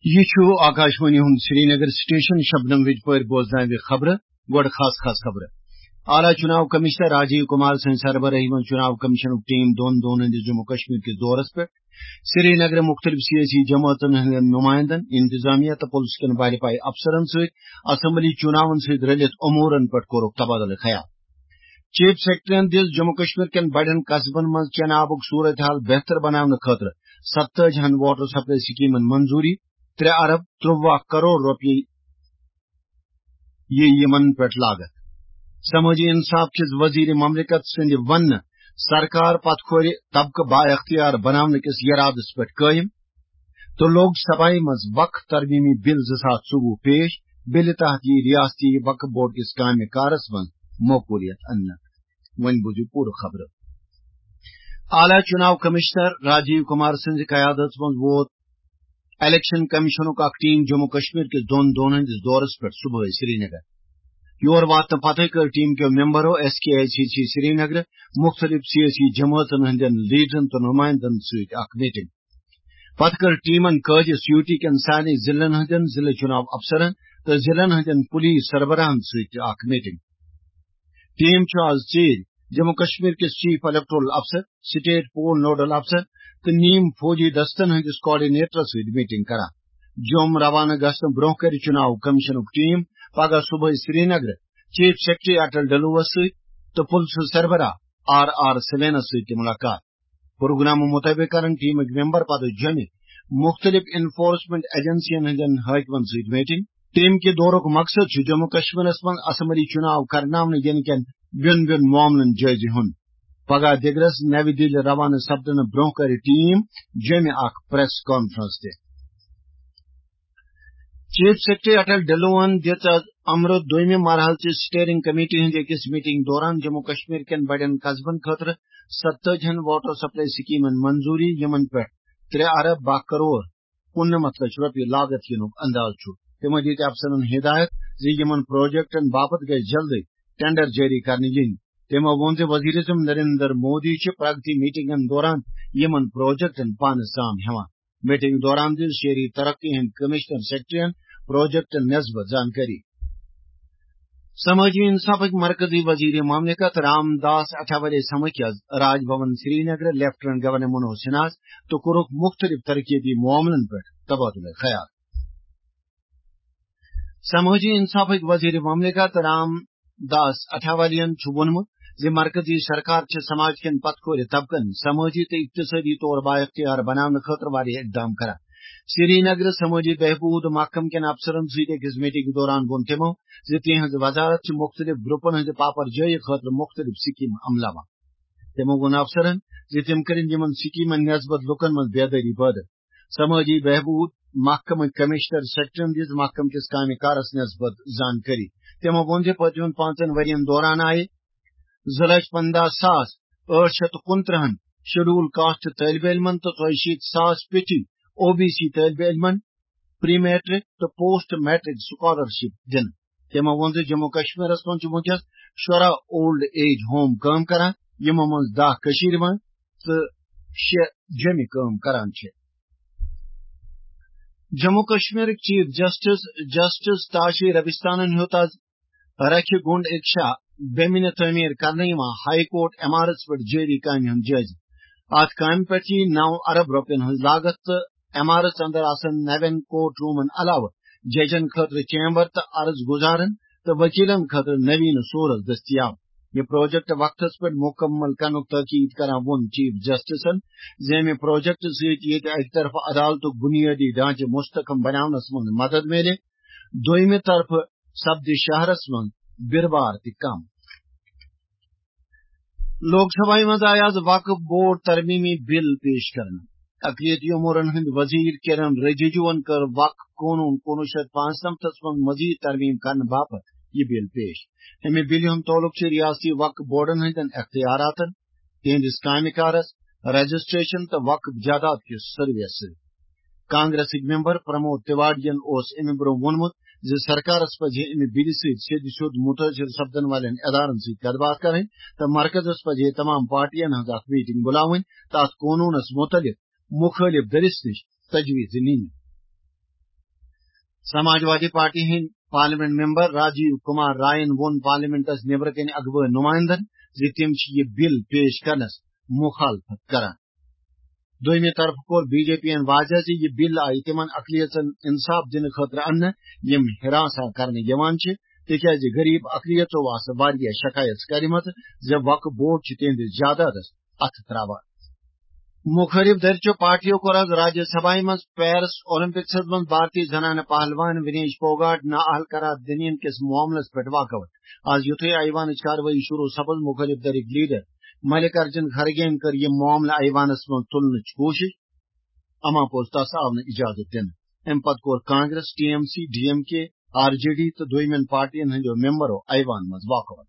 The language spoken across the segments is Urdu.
یہ آکاشوانی ہند سری نگر سٹیشن شبنم وج پور بوزن خبر گوڑ خاص خبر اعلی چناو کمشنر راجیو کمار سن سربراہی من چناو کمیشن ٹیم دون ہندس جموں کشمیر کس دورس پہ سری نگر مختلف سیاسی جماعتن ہند نمائندن انتظامیہ تو پولیس کن بالپائی افسرن اسمبلی چناون ست رلت امورن پہ کورک تبادلہ خیال چیف سیکرٹری دس جموں کشمیر کن بڑن قصبن من چنہ آبک صورتحال بہتر بنانے خاطر 27 واٹر سپلائی سکیمن منظوری 3 ارب 53 کروڑ روپیے یمن پہ لاگت سماجی انصاف کس وزیر مملکت سند ون سرکار پتہ کھور طبقہ با اختیار بنانے کس ارادس پہ قائم تو لوک سبھائی مز وقف ترمیمی بل 2024 پیش بل تحت یہ ریاستی وقف بورڈ کس کام کارس من موقولیت ان ون بوزو پور خبر اعلی چناو کمشنر راجیو کمار سند قیادت من ووت الیکشن کمیشن کا ٹیم جموں کشمیر کے دون ہندس دورس پہ صبح سری نگر یور واتن پتہ کر ٹیم کے ممبروں SKICC سری نگر مختلف سیاسی جماعتن ہندین لیڈرن تو نمائندن ست میٹنگ پتہ کر ٹیمن قاضی UT کن سارے ضلع ہندین ضلع چناو افسرن تو ضلع ہندین پولیس سربراہن ست میٹنگ ٹیم آز ٹھیک جموں کشمیر کے چیف الیکٹورل افسر سٹیٹ پول نوڈل افسر تو نیم فوجی دستن ہندس کوآرڈینیٹر ست میٹنگ کران جوم روانہ گھن برہ کر چناو کمیشن ٹیم پگہ صبح Srinagar chief secretary Atul ڈلوس ست تو پولیس سربراہ RR سلینس ست ملاقات پروگرام مطابق کرن ٹیم ممبر پتہ جمع مختلف انفورسمنٹ ایجنسین ہندین حاکمن ست میٹنگ ٹیم کے دورک مقصد جموں کشمیر من اسمبلی چناو کرنانے ین کن بین معاملن جائزہ ہن پگہ دگرس نوی دہلی روانہ سپدن برہ کر ٹیم جمع اخ پریس کانفرنس تہ چیف سیکرٹری اٹل ڈلوان دت امرت دویمہ مرحلہ چہ سٹیئرنگ کمیٹی ہند اکس میٹنگ دوران جموں کشمیر کن بڑن قصبن خاطر 27 واٹر سپلائی سکیمن منظوری یمن پہ 3 ارب 2 کروڑ 19 لچھ روپیہ لاگت ینک انداز تمو دت افسرن ہدایت زمن پروجیکٹن باپت گژھِ جلدی ٹینڈر جاری کرنے ین تمو وون وزیر اعظم نریندر مودی پرگتی میٹنگن دوران یمن پروجیکٹن پانس سام ہیوان میٹنگ دوران دل شہری ترقی ہند کمشنر سیکرٹریین پروجیکٹن نسبت جانکاری سماجی انصاف مرکزی وزیر مملکت رام داس اٹھاولے سمکھیز Raj Bhavan Srinagar lieutenant governor Manoj Sinha تو کورک مختلف ترقیتی معاملن پہ تبادلہ خیال سماجی انصاف وزیر مملکت رام داس اٹھاولیان وونمت مرکزی سرکار سماج کن پتہ کھور طبقن سماجی تو اقتصادی طور با اختیار بنانے خاطر واریاہ اقدام کران سری نگر سماجی بہبود محکم کن افسرن ست اکس میٹنگ دوران وون تمو تہذ وزارت مختلف گروپن ہند پاپر جائی خاطر مختلف سکیم عملاوان تمو وون افسرن تم کرن یمن سکیمن نسبت لکن من بیداری پٲدٕ سماجی بہبود محکمہ کمشنر سیکرٹری دِژ محکم کس کامہ کارس نسبت زانکاری تمو وون پتمن 5 ورین دوران آئے 2,50,869 شیڈول کاسٹ طالب علمن تو 70,000 پیٹھی OBC طالب علمن پری میٹرک تو پوسٹ میٹرک سکالرشپ دن تمو وون جموں کشمیر من ونکس 14 اولڈ ایج ہوم کام کران یمو من 10 کشیر من تو 6 جمع کام کران جموں کشمیر چیف جسٹس تاشی ربستانن ہیوت آز رکھہ گنڈ اکشا بیمن تعمیر کرنے ہائی کورٹ عمارت پہ جاری کام ہند جائزہ ات کام پہ 9 ارب روپین ہز لاگت تو عمارت اندر آسن 9 کورٹ رومن علاوہ ججن خاطر چیمبر تو عرض گزارن تو وکیلن خاطر نوین صورت دستیاب یہ پروجیکٹ وقت پہ مکمل کرنے تاکید کران وون چیف جسٹسن زمہ پروجیکٹ ست اک طرف عدالت بنیادی ڈھانچہ مستحکم بناس من مدد ملے دویمہ طرف سپد شہرس من بربار کم لوک سبھا مز آیا وقف بورڈ ترمیمی بل پیش کرنا اقلیتی امورن ہند وزیر کرن رجیجون کر وقف قانون 1995 من مزید ترمیم کرنے باپت یہ بل پیش امہ بل ہند تعلق ریاستی وقف بورڈن ہندین اختیاراتن تہندس کامہ کارس رجسٹریشن تو وقف جائیداد کس سروے ست کانگریس ممبر پرمود تیواڑین امہ برہ وونمت سرکارس پہ امہ بل سید متاثر سپدن والن ادارن ست بات کریں تو مرکزس پہ تمام پارٹین ہز اخ میٹنگ بلاوین تو ات قانونس متعلق مخالف دلس نش تجویز نین समाजवादी पार्टी हिंद पार्लियामेंट मेंबर राजीव कुमार रायन वोन पार्लियामेंटस नेबर कन अगवा नुमाइंदन ज तिम यह बिल पेश करनस मुखालफत करान। दोयमे तरफ कोर बीजेपी वाजह ज यह बिल आई तिमन अकलियतन इंसाफ दिन खतर अन्न यम हिरासा करने यवान छ तिक्याज गरीब अकलियतो आस वारिया शिकायत करमत ज वक्फ बोर्ड तिहंदिस जायदादस अथ त्रावान। मुखरिफ दर्चो पार्टियों को राज्यसभा मज पेरिस ओलंपिक्स मज भारतीय जनान पहलवान विनेश फोगाट नाअहल करार दिनियन किस मामलस पे वाकवत आज युथे ऐवान कार्रवाई शुरू सपज मुखरिफ दरिक लीडर मल्लिकार्जुन खड़गे कर यह मामला ऐवानस मज तुलन कोशिश अमा पोस तस आव न इजाजत दिन अम पत कोर कांग्रेस टीएमसी डीएमके आरजेडी तो दोयमन पार्टियन हंदो मेंबरों ऐवान मज वाकवत।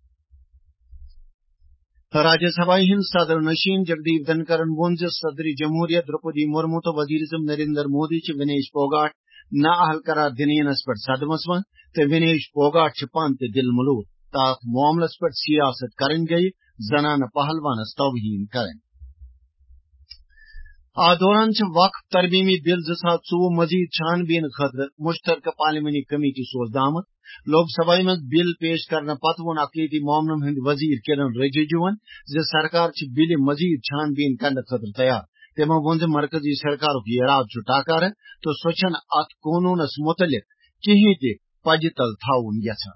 राज्यसभा हिंद सदर नशीन जगदीप धनकरन वोन सदर जमहूरियत द्रौपदी मुर्मू तो वजीर नरेंद्र मोदी विनेश फोगाट नाअहल करार दिनियनस पे सदमस मन तो विनेश फोगाट पान ते दिल मलूर ताक मामलस पे सियासत करन गई जनान पहलवानस तौहीन करन। आ दौरान वक्फ तरमीमी बिल 2024 मजीद छानबीन खतर मुश्तरका पार्लियामानी कमेटी सोज आमत। लोकसभा में बिल पेश करने पत वोन अकलीती मामलों हिंद वजीर किरण रिजिजुवन सरकार बिल मजीद छानबीन करने खतर तैयार तमो वोन मरकजी सरकार इराद टाकार तो सो अत कानूनस मुतलिक कहीं ते पज तल थाउन यछान।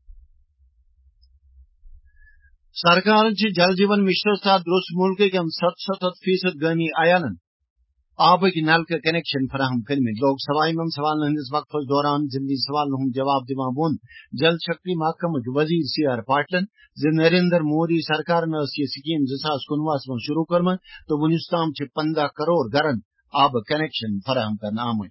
सरकार जल जीवन मिशन तहत दुरुस्त मुल्क 77% गामी अयालन आबक नलक कनेक्शन फराहम कर्मित। लोकसभा में सवाल हंदिस वक्फस दौरान जिमनी सवाल जवाब दिवान वोन जल शक्ति महकम वजीर CR पाटिलन नरेंद्र मोदी सरकार यह स्कीम 2019 में शुरू कर्म तो वनुस ताम 15 करोड़ गरन आब कनेक्शन फराहम करना आम।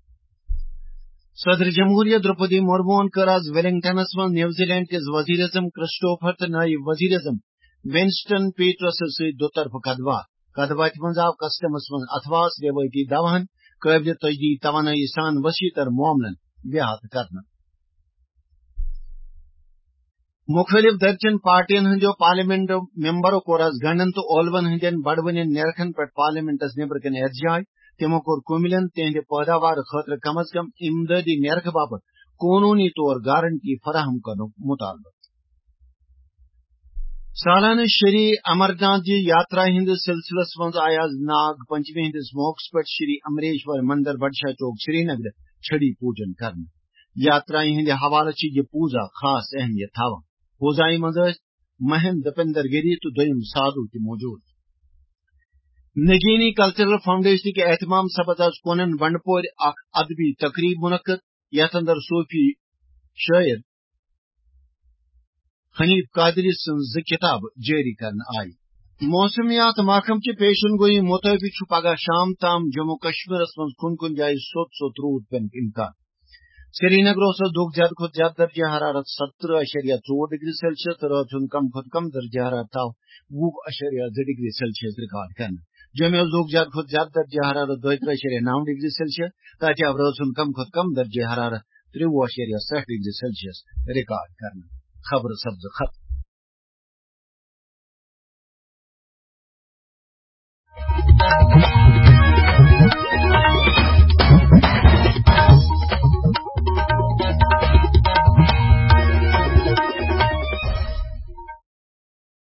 सदर जमहूरियत द्रौपदी मुर्मू कर आज वेलिंगटनस में न्यूजीलैंड के वजीर अजम क्रिस्टोफर तो नायब वजीर अजम विंस्टन पीटरस सहित दोतरफ कदवात मज आव कस्टमस मज अथवास रेवायती दवाहन काबिल तजदीद तवानाई सान वसीतर मामलन ब्याहत करना। मुख्तलिफ दर्जन पार्टियन हंदो पार्लियामेंट मेंबरों को गंडन तो ओलवन हंदन बड़वन नेरखन पे पार्लियामेंटस नेबर कन एहतजाज तमो कोर कुमिलन तेहंदे पैदावार खतर कम अज कम इमदादी नेरख बाबत कानूनी तौर गारंटी फराहम करने मुतालबा। सालाना श्री अमरनाथ जी यात्रा हिंद सिलसिलस मज आय आज नाग पंचमी हिंदिस मौकस पे श्री अमरेश्वर मंदिर बडशाह चौक श्रीनगर छड़ी पूजन करने। यात्रा हिंद हवाले यह पूजा खास अहमियत थवान। पूजाई मज महन दपिंदर गिरी तो दोयम साधु ति मौजूद। नगीनी कल्चरल फाउंडेशन के एहतमाम सपद आज कोनन बंडपोर अदबी तकरीब मुनक्कद यथ अंदर सूफी शायर हनीफ कादरी ज किताब जारी करना आई। मौसमियात महकम की पेशन गोई मुताबिक पगह शाम ताम जम्मू कश्मीरस मज कुन जाय सोत रूद पेन इम्कान। श्रीनगर दुख ज्यादा खुद ज्यादा दर्जा हरारत 17.4 डिग्री सेल्सियस तो रात कम खुद कम दर्जा हरारत 20.2 डिग्री सेल्सियस रिकॉर्ड करना। जम्मू दुख ज्यादा खुद ज्यादा दर्जा हरारत 23.9 डिग्री सेल्सियस ताकि अब रात कम खुद कम दर्जा हरारत 23.6 डिग्री सेल्सियस रिकॉर्ड करना। खबर सब्ज खत